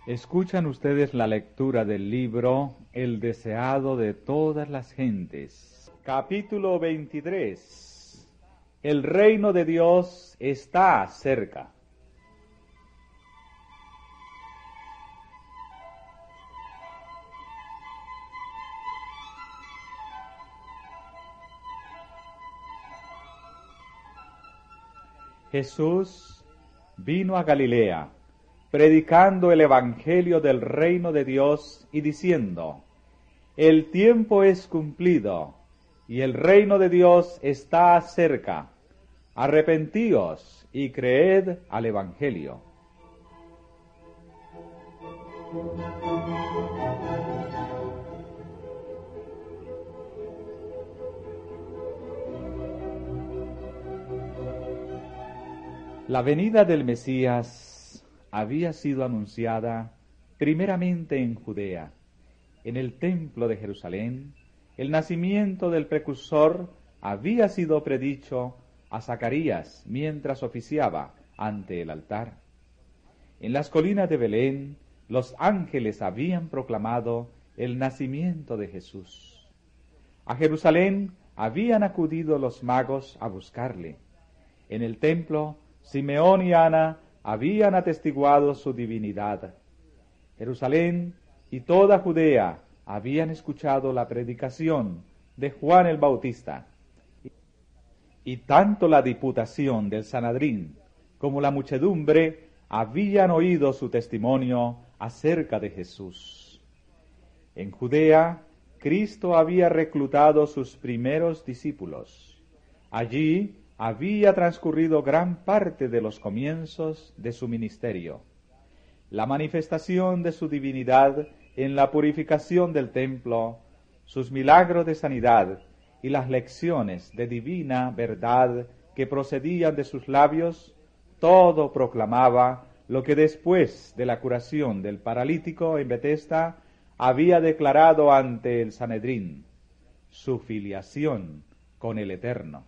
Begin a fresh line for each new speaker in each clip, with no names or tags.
Escuchan ustedes la lectura del libro El deseado de todas las gentes. Capítulo 23. El reino de Dios está cerca. Jesús vino a Galilea, predicando el evangelio del reino de Dios y diciendo: el tiempo es cumplido y el reino de Dios está cerca. Arrepentíos y creed al evangelio. La venida del Mesías había sido anunciada primeramente en Judea, en el templo de Jerusalén. El nacimiento del precursor había sido predicho a Zacarías mientras oficiaba ante el altar. En las colinas de Belén, los ángeles habían proclamado el nacimiento de Jesús. A Jerusalén habían acudido los magos a buscarle. En el templo, Simeón y Ana habían atestiguado su divinidad. Jerusalén y toda Judea habían escuchado la predicación de Juan el Bautista. Y tanto la diputación del Sanedrín como la muchedumbre habían oído su testimonio acerca de Jesús. En Judea, Cristo había reclutado sus primeros discípulos. Allí había transcurrido gran parte de los comienzos de su ministerio. La manifestación de su divinidad en la purificación del templo, sus milagros de sanidad y las lecciones de divina verdad que procedían de sus labios, todo proclamaba lo que después de la curación del paralítico en Betesda había declarado ante el Sanedrín: su filiación con el Eterno.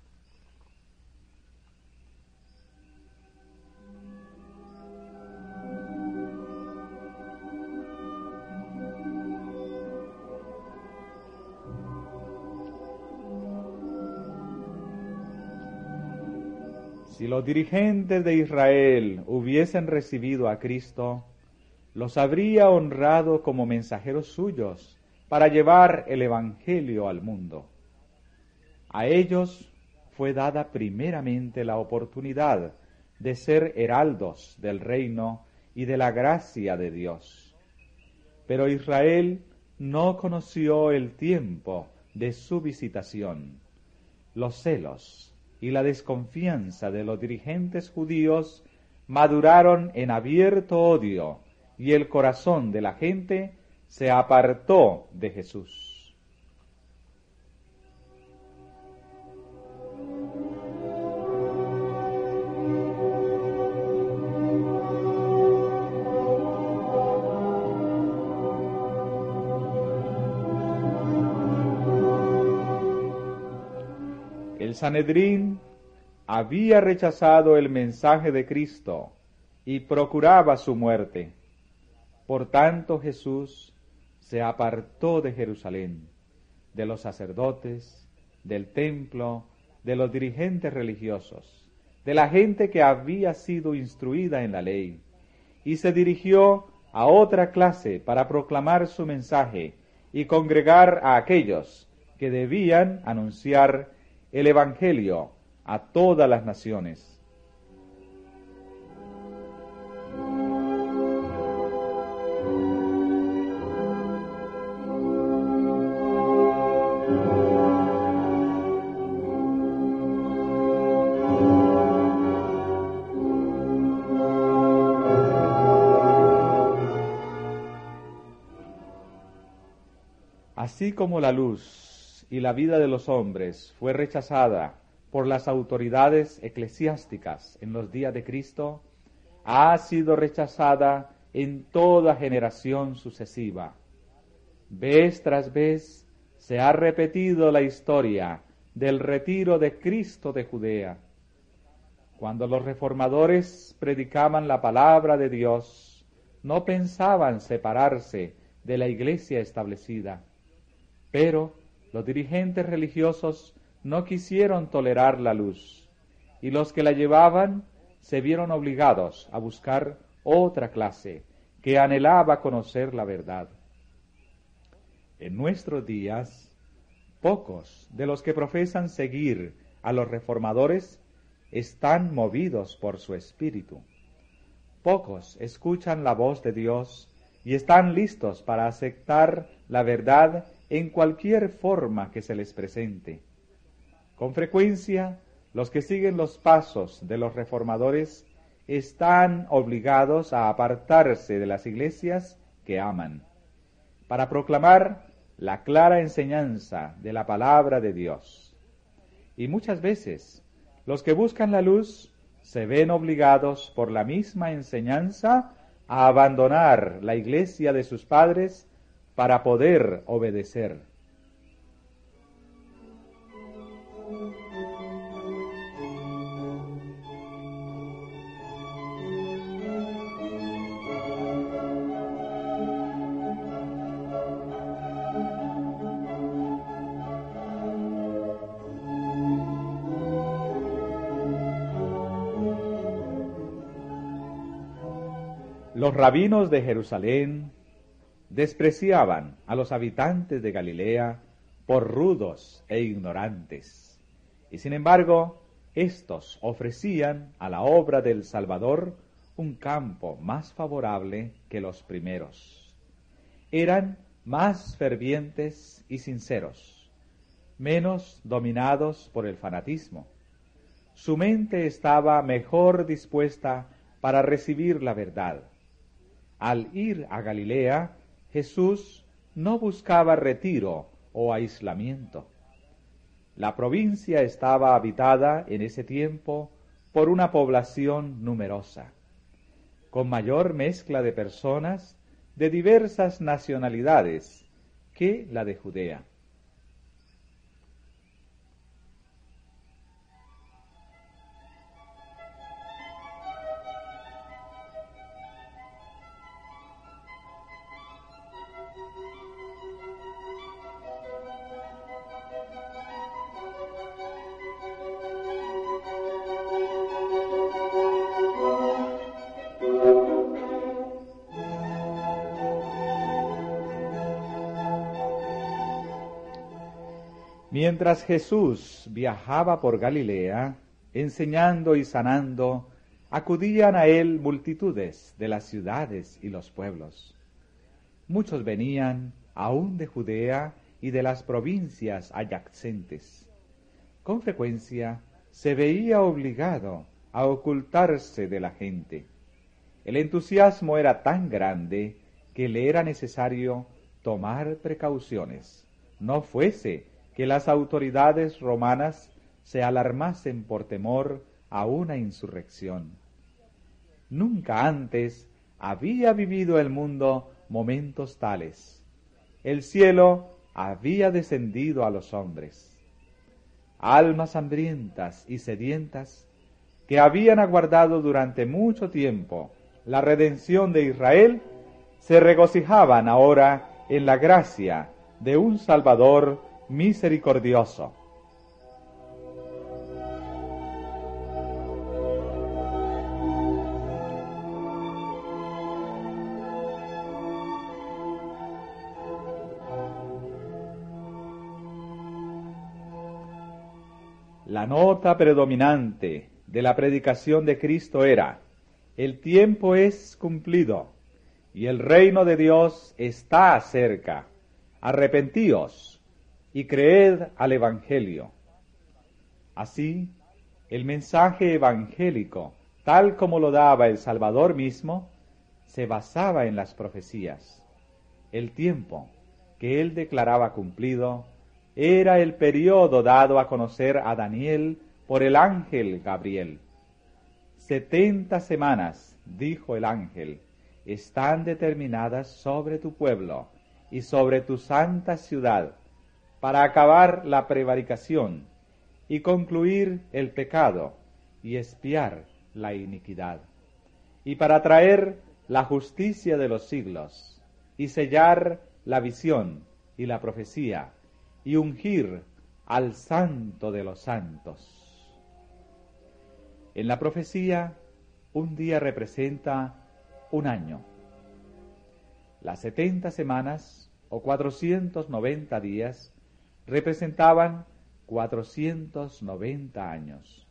Si los dirigentes de Israel hubiesen recibido a Cristo, los habría honrado como mensajeros suyos para llevar el Evangelio al mundo. A ellos fue dada primeramente la oportunidad de ser heraldos del reino y de la gracia de Dios. Pero Israel no conoció el tiempo de su visitación. Los celos y la desconfianza de los dirigentes judíos maduraron en abierto odio, y el corazón de la gente se apartó de Jesús. El Sanedrín había rechazado el mensaje de Cristo y procuraba su muerte. Por tanto, Jesús se apartó de Jerusalén, de los sacerdotes, del templo, de los dirigentes religiosos, de la gente que había sido instruida en la ley, y se dirigió a otra clase para proclamar su mensaje y congregar a aquellos que debían anunciar el Evangelio a todas las naciones. Así como la luz y la vida de los hombres fue rechazada por las autoridades eclesiásticas en los días de Cristo, ha sido rechazada en toda generación sucesiva. Vez tras vez se ha repetido la historia del retiro de Cristo de Judea. Cuando los reformadores predicaban la palabra de Dios, no pensaban separarse de la iglesia establecida, pero los dirigentes religiosos no quisieron tolerar la luz, y los que la llevaban se vieron obligados a buscar otra clase que anhelaba conocer la verdad. En nuestros días, pocos de los que profesan seguir a los reformadores están movidos por su espíritu. Pocos escuchan la voz de Dios y están listos para aceptar la verdad en cualquier forma que se les presente. Con frecuencia, los que siguen los pasos de los reformadores están obligados a apartarse de las iglesias que aman, para proclamar la clara enseñanza de la palabra de Dios. Y muchas veces, los que buscan la luz se ven obligados por la misma enseñanza a abandonar la iglesia de sus padres para poder obedecer. Los rabinos de Jerusalén despreciaban a los habitantes de Galilea por rudos e ignorantes, y sin embargo, éstos ofrecían a la obra del Salvador un campo más favorable que los primeros. Eran más fervientes y sinceros, menos dominados por el fanatismo. Su mente estaba mejor dispuesta para recibir la verdad. Al ir a Galilea, Jesús no buscaba retiro o aislamiento. La provincia estaba habitada en ese tiempo por una población numerosa, con mayor mezcla de personas de diversas nacionalidades que la de Judea. Mientras Jesús viajaba por Galilea, enseñando y sanando, acudían a él multitudes de las ciudades y los pueblos. Muchos venían aún de Judea y de las provincias adyacentes. Con frecuencia se veía obligado a ocultarse de la gente. El entusiasmo era tan grande que le era necesario tomar precauciones, no fuese que las autoridades romanas se alarmasen por temor a una insurrección. Nunca antes había vivido el mundo momentos tales. El cielo había descendido a los hombres. Almas hambrientas y sedientas que habían aguardado durante mucho tiempo la redención de Israel, se regocijaban ahora en la gracia de un Salvador misericordioso. La nota predominante de la predicación de Cristo era: el tiempo es cumplido y el reino de Dios está cerca. Arrepentíos y creed al Evangelio. Así, el mensaje evangélico, tal como lo daba el Salvador mismo, se basaba en las profecías. El tiempo que él declaraba cumplido era el periodo dado a conocer a Daniel por el ángel Gabriel. 70 semanas, dijo el ángel, están determinadas sobre tu pueblo y sobre tu santa ciudad, para acabar la prevaricación y concluir el pecado y expiar la iniquidad, y para traer la justicia de los siglos, y sellar la visión y la profecía, y ungir al Santo de los santos. En la profecía, un día representa un año. Las 70 semanas o 490 días representaban 490 años.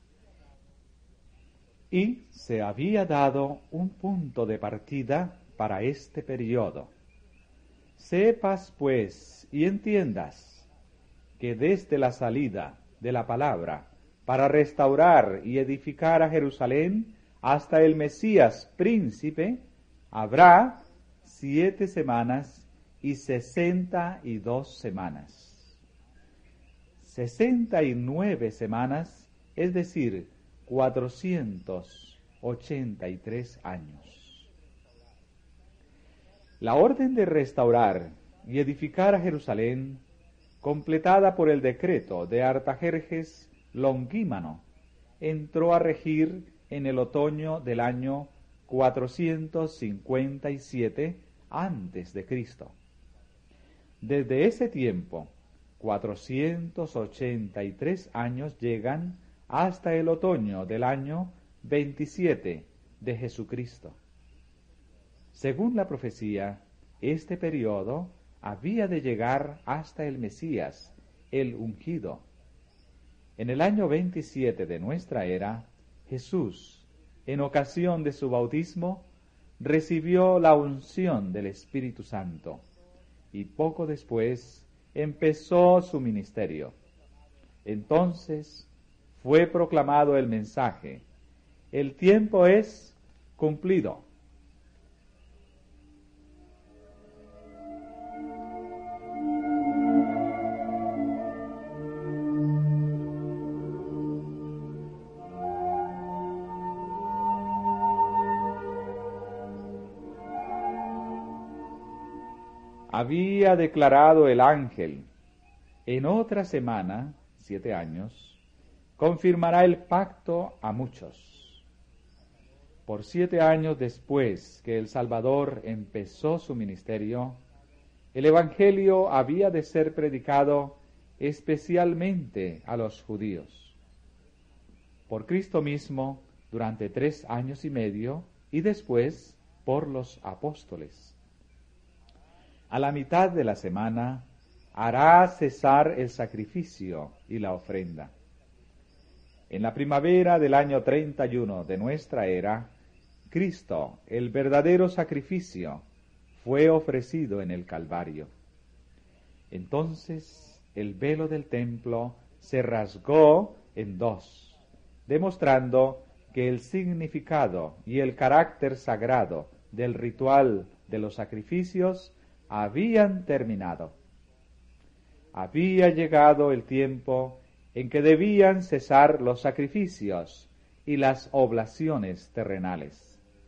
Y se había dado un punto de partida para este periodo. Sepas, pues, y entiendas que desde la salida de la palabra para restaurar y edificar a Jerusalén hasta el Mesías príncipe, habrá 7 semanas y 62 semanas. 69 semanas, es decir, 483 años. La orden de restaurar y edificar a Jerusalén, completada por el decreto de Artajerjes Longímano, entró a regir en el otoño del año 457 a.C. Desde ese tiempo, 483 años llegan hasta el otoño del año 27 de Jesucristo. Según la profecía, este periodo había de llegar hasta el Mesías, el ungido. En el año 27 de nuestra era, Jesús, en ocasión de su bautismo, recibió la unción del Espíritu Santo y poco después empezó su ministerio. Entonces fue proclamado el mensaje: el tiempo es cumplido. Había declarado el ángel: en otra semana, 7 años, confirmará el pacto a muchos. Por 7 años después que el Salvador empezó su ministerio, el Evangelio había de ser predicado especialmente a los judíos. Por Cristo mismo, durante 3 años y medio, y después por los apóstoles. A la mitad de la semana hará cesar el sacrificio y la ofrenda. En la primavera del año 31 de nuestra era, Cristo, el verdadero sacrificio, fue ofrecido en el Calvario. Entonces el velo del templo se rasgó en 2, demostrando que el significado y el carácter sagrado del ritual de los sacrificios habían terminado. Había llegado el tiempo en que debían cesar los sacrificios y las oblaciones terrenales.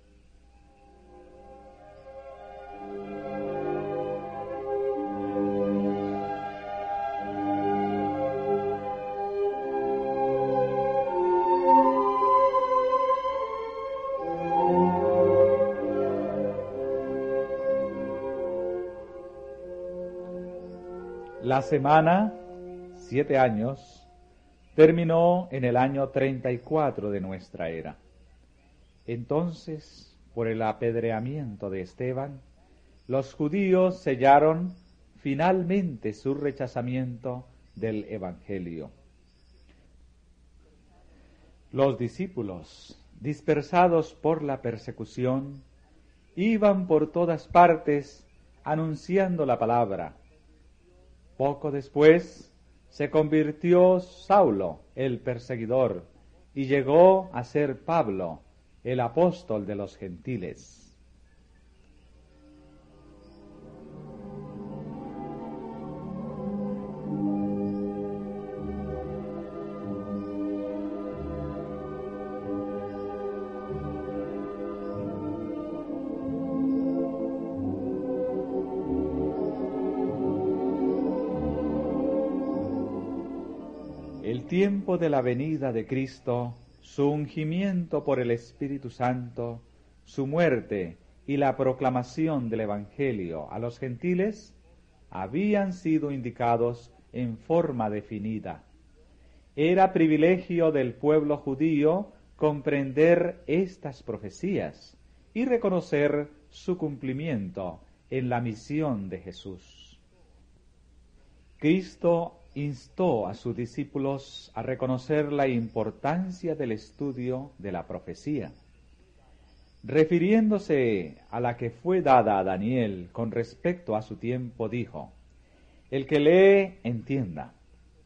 La semana, 7 años, terminó en el año 34 de nuestra era. Entonces, por el apedreamiento de Esteban, los judíos sellaron finalmente su rechazamiento del Evangelio. Los discípulos, dispersados por la persecución, iban por todas partes anunciando la palabra. Poco después se convirtió Saulo, el perseguidor, y llegó a ser Pablo, el apóstol de los gentiles. El tiempo de la venida de Cristo, su ungimiento por el Espíritu Santo, su muerte y la proclamación del Evangelio a los gentiles habían sido indicados en forma definida. Era privilegio del pueblo judío comprender estas profecías y reconocer su cumplimiento en la misión de Jesús. Cristo instó a sus discípulos a reconocer la importancia del estudio de la profecía. Refiriéndose a la que fue dada a Daniel con respecto a su tiempo, dijo: el que lee, entienda.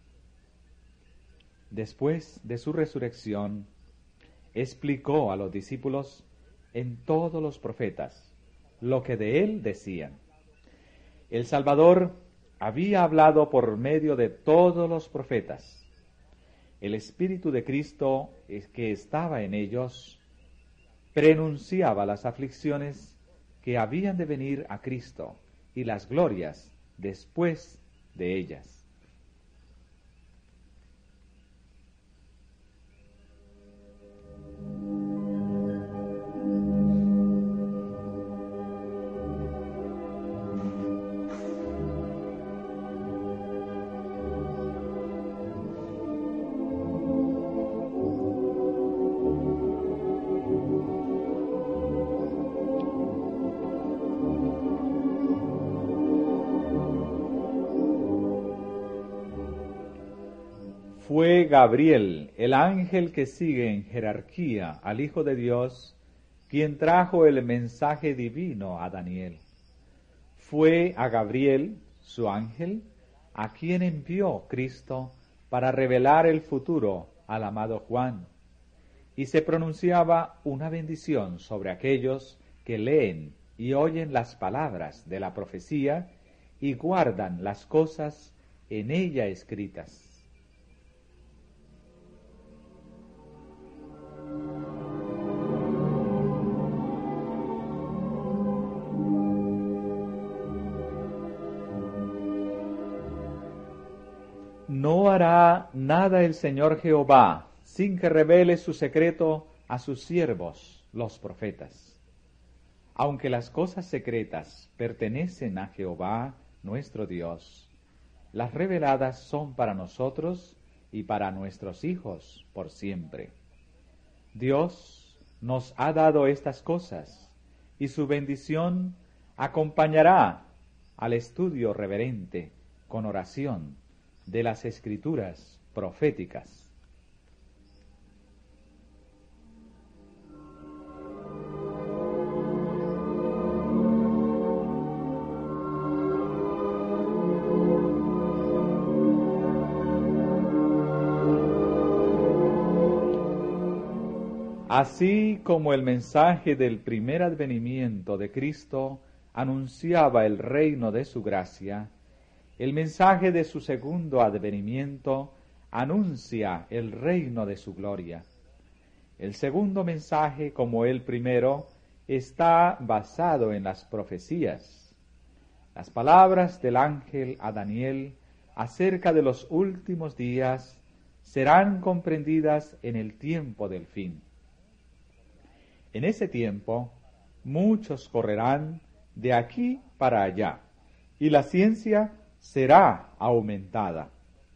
Después de su resurrección, explicó a los discípulos en todos los profetas lo que de él decían. El Salvador había hablado por medio de todos los profetas. El Espíritu de Cristo, que estaba en ellos, prenunciaba las aflicciones que habían de venir a Cristo y las glorias después de ellas. Fue Gabriel, el ángel que sigue en jerarquía al Hijo de Dios, quien trajo el mensaje divino a Daniel. Fue a Gabriel, su ángel, a quien envió Cristo para revelar el futuro al amado Juan, y se pronunciaba una bendición sobre aquellos que leen y oyen las palabras de la profecía y guardan las cosas en ella escritas. No hará nada el Señor Jehová sin que revele su secreto a sus siervos, los profetas. Aunque las cosas secretas pertenecen a Jehová, nuestro Dios, las reveladas son para nosotros y para nuestros hijos por siempre. Dios nos ha dado estas cosas, y su bendición acompañará al estudio reverente con oración de las Escrituras proféticas. Así como el mensaje del primer advenimiento de Cristo anunciaba el reino de su gracia, el mensaje de su segundo advenimiento anuncia el reino de su gloria. El segundo mensaje, como el primero, está basado en las profecías. Las palabras del ángel a Daniel acerca de los últimos días serán comprendidas en el tiempo del fin. En ese tiempo, muchos correrán de aquí para allá, y la ciencia será aumentada.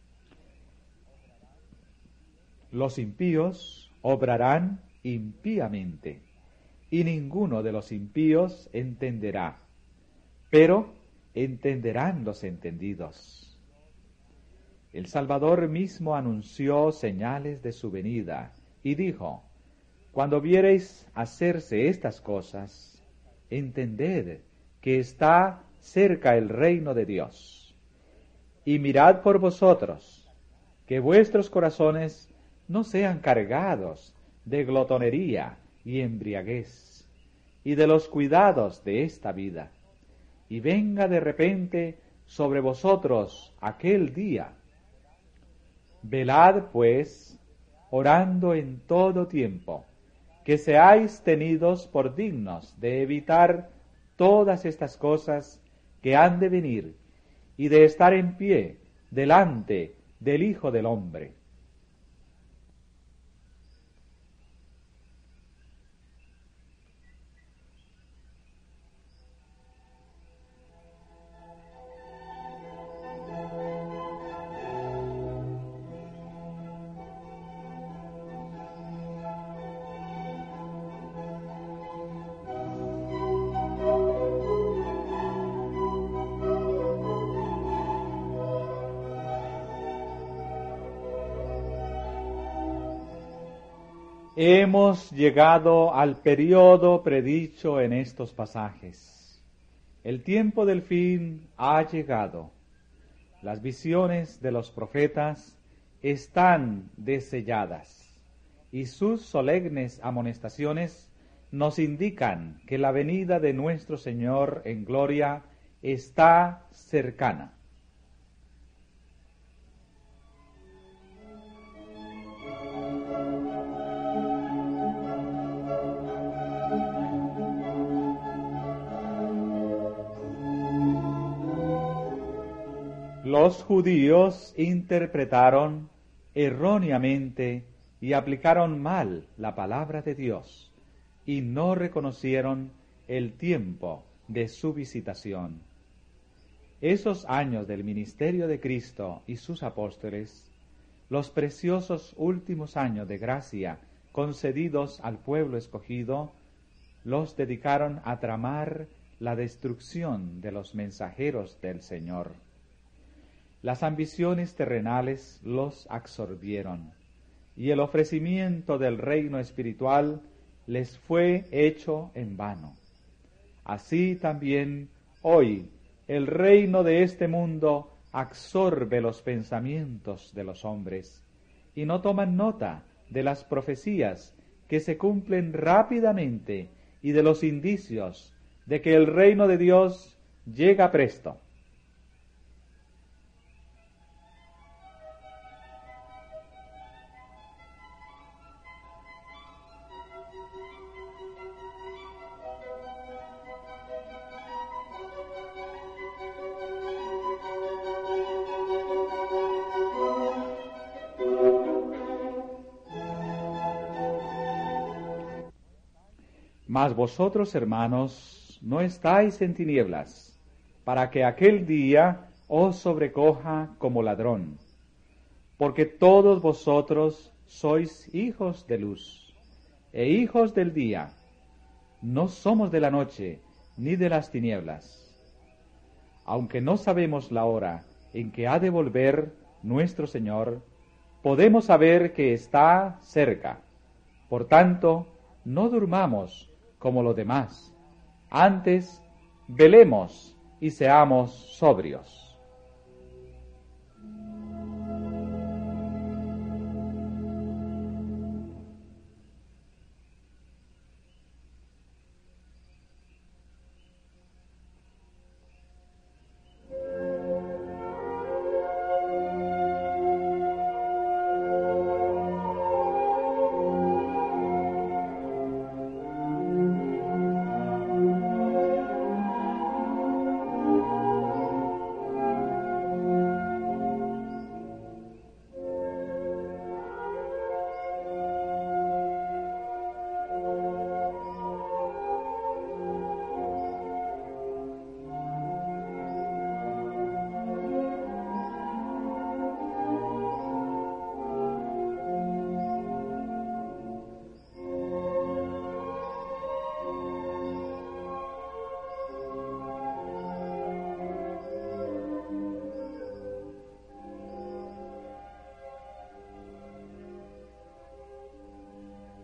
Los impíos obrarán impíamente, y ninguno de los impíos entenderá, pero entenderán los entendidos. El Salvador mismo anunció señales de su venida, y dijo: cuando viereis hacerse estas cosas, entended que está cerca el reino de Dios. Y mirad por vosotros, que vuestros corazones no sean cargados de glotonería y embriaguez, y de los cuidados de esta vida, y venga de repente sobre vosotros aquel día. Velad, pues, orando en todo tiempo, que seáis tenidos por dignos de evitar todas estas cosas que han de venir, y de estar en pie delante del Hijo del Hombre. Hemos llegado al periodo predicho en estos pasajes. El tiempo del fin ha llegado. Las visiones de los profetas están deselladas y sus solemnes amonestaciones nos indican que la venida de nuestro Señor en gloria está cercana. Los judíos interpretaron erróneamente y aplicaron mal la palabra de Dios y no reconocieron el tiempo de su visitación. Esos años del ministerio de Cristo y sus apóstoles, los preciosos últimos años de gracia concedidos al pueblo escogido, los dedicaron a tramar la destrucción de los mensajeros del Señor. Las ambiciones terrenales los absorbieron, y el ofrecimiento del reino espiritual les fue hecho en vano. Así también hoy el reino de este mundo absorbe los pensamientos de los hombres, y no toman nota de las profecías que se cumplen rápidamente y de los indicios de que el reino de Dios llega presto. Mas vosotros, hermanos, no estáis en tinieblas, para que aquel día os sobrecoja como ladrón, porque todos vosotros sois hijos de luz, e hijos del día. No somos de la noche, ni de las tinieblas. Aunque no sabemos la hora en que ha de volver nuestro Señor, podemos saber que está cerca. Por tanto, no durmamos como los demás. Antes, velemos y seamos sobrios.